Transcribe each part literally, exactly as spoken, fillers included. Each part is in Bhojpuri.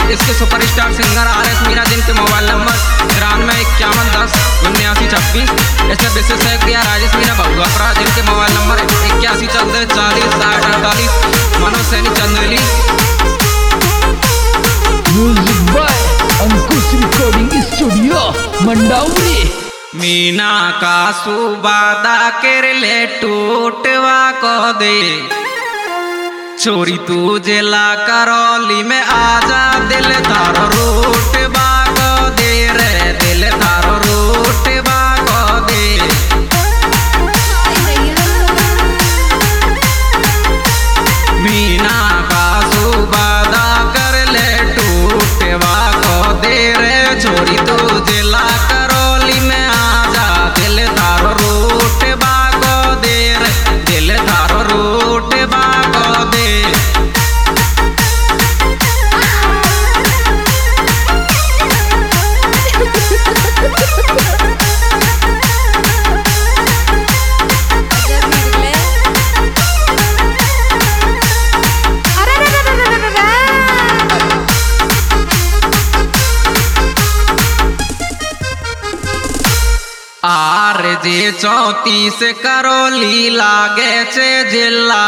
इसके superstar singer R S Meera, जिनके मोबाइल नंबर तिरानवे इक्यावन दस उन्यासी छब्बीस। इसमें विशेषज्ञ दिया राजेश मीरा भगुआपरा, जिनके मोबाइल नंबर इक्यासी चौदह चालीस साठ अड़तालीस। Manoj Saini Chandeli. Music by Ankush recording studio Mandauri. Meena का सुबादा कर ले टूटवा को दे, छोरी तू जिला करौली में आजा, दिल थारो रूट बागो दे रे, दिल थारो रूट बागो दे। मीना का सुबादा कर ले टूट बागो दे रे, छोरी तू जिला करौली में आजा, दिल थारो रूट बागो दे रे, दिल थारो रूट बागो दे। आर जे चौतीस करौली लागे छे जिला,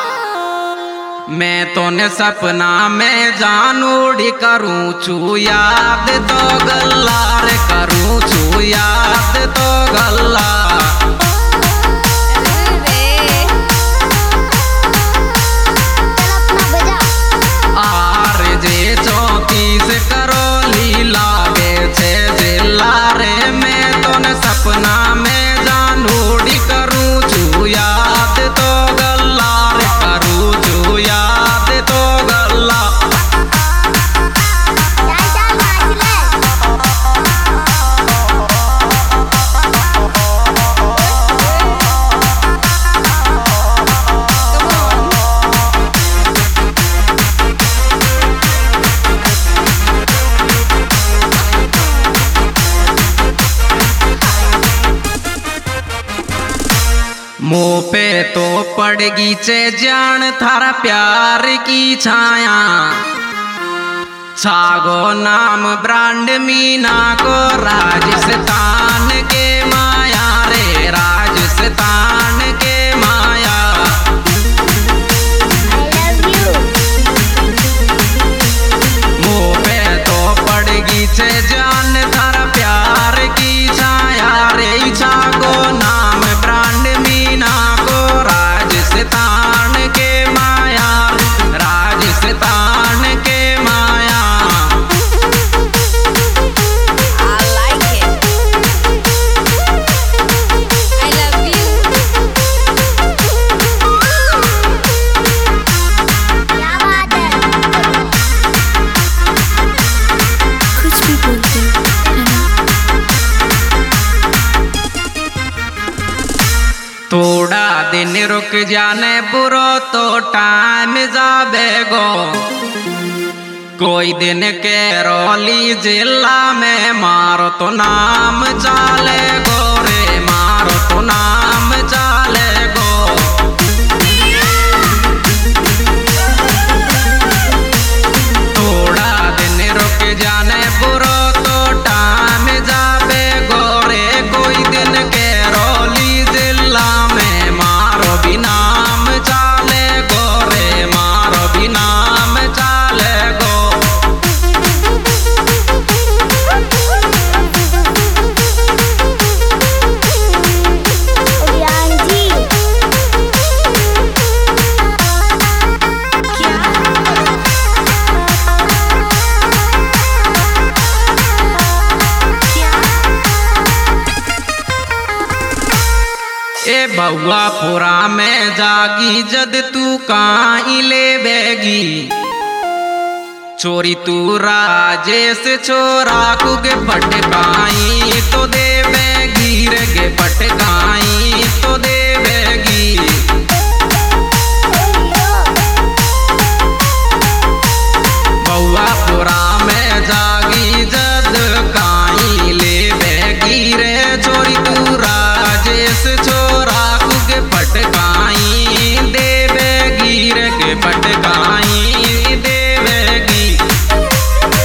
मैं तो ने सपना में जानूड़ी करूँ छू याद तो गल्ला रे, करूँ छू याद तो गल्ला। आर जे चौतीस करौली लागे छे जिला रे, मैं तो ने सपना में जानूड़ी करूँ छू याद तो गल्ला रे, करूँ छू याद तो गल्ला। मुँह पे तो पड़गी चे जान थारा प्यार की छाया, छागो नाम ब्रांड मीना को राजस्थान के माया रे, राजस्थान के माया। मुँह पे तो पड़गी चे जान थारा प्यार की छाया रे, छागो नाम ब्रांड मीना को राजस्थान के माया, राजस्थान के माया। I like it. I love you. क्या बात है? कुछ भी बोलते है ना? थोड़ा दिन रुक जाने बुरो तो टाइम जाबेगो, कोई दिन करौली जिला में मारो तो नाम चाले गो रे, मारो तो नाम चाले गो। थोड़ा दिन रुक जाने बुरो तो टाइम जाबेगो रे, कोई दिन करौली जिला में मारो भी नाम चाले गो रे, मारो भी नाम चाले गो। ए भगुआपुरा में जागी जद तू काई ले बेगी, चोरी तू राजेश छोरा कुगे पटकाई तो दे बेगी रे, के पटकाई तो दे बेगी। भगुआपुरा में जागी जद काई ले बेगी रे, चोरी तू राजेश छोरा कुगे पटकाई देवे गिर के पटकाई देवेगी।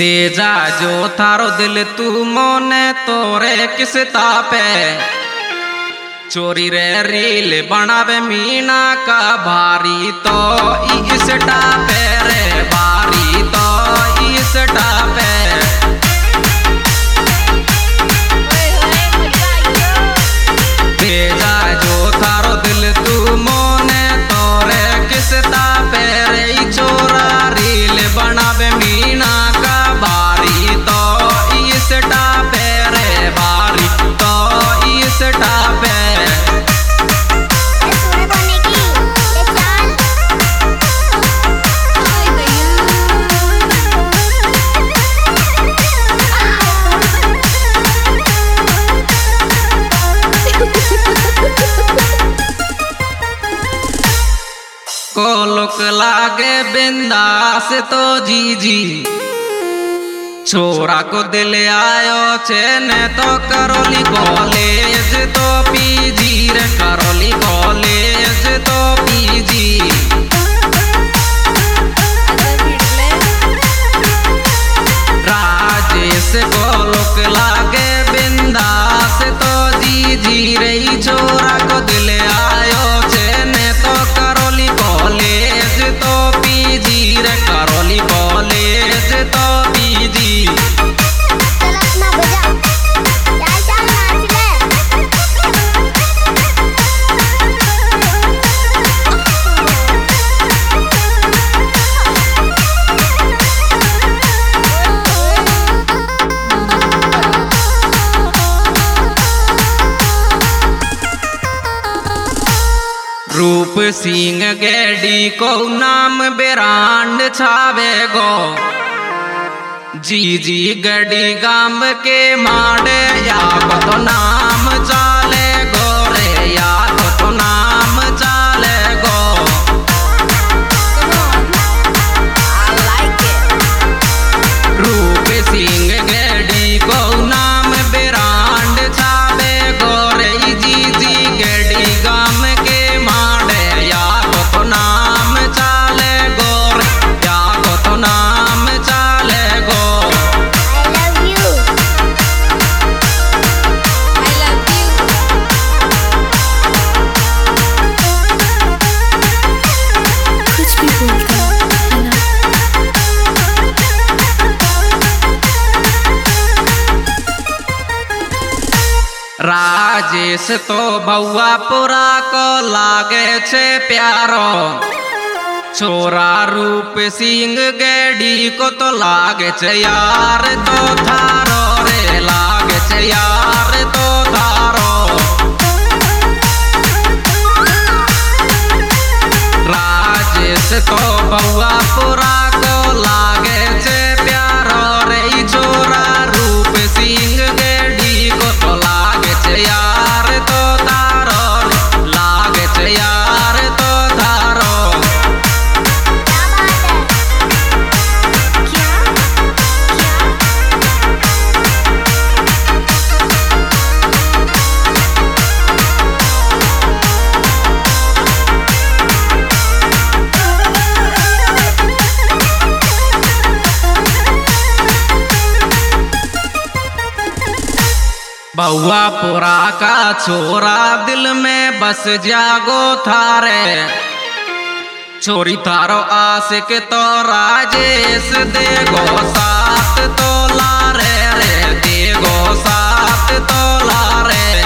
दे जा जो थारो दिल तू मोने तोरे किस तापे चोरी रे रील बनावे मीना का भारी तो इस टापे रे भारी तो इस टापे दे जा जो थारो दिल तू मोने तोरे किस तापे रे चोरा रील बनावे मीना का भारी तो इस टापे रे भारी तो इस टापे कोलुक लागे बिंदास तो जी जी छोरा को दिल आयो चेने तो करोली कॉलेज तो पीजी रे करोली कॉलेज तो पीजी राजेश कोलुक लागे बिंदास तो जी जी रे छोरा को दिल आयो चेने तो करोली कॉलेज तो पीजी रे करोली कॉलेज तो पीजी रूप सिंह गेडी को नाम बेरांड छावे गो जी जी गडी गाम के माडे या को तो नाम चाले गो रे या को तो नाम चाले गो रूप सिंह गेडी को नाम बेरांड छावे गो रे जी जी गेडी गाम के नाम चाले गो या को तो नाम चाले गो I love you. कुछ भी बोलता है ना। राजेश तो बउआ पुरा को लागे छे प्यारो छोरा रूप सिंह गेडी को तो लागे छे यार तो थारो रे लागे छे यार तो थारो राजेश तो बउआ पुरा को लागे छे प्यारो रे छोरा रूप सिंह गेडी को तो लागे छे यार तो थारो लागे छे यार तो थारो बउआ पुरा का छोरा दिल में बस जागो थारे छोरी थारो आशिक तो राजेश देगो साथ तो लारे रे देगो साथ तो लारे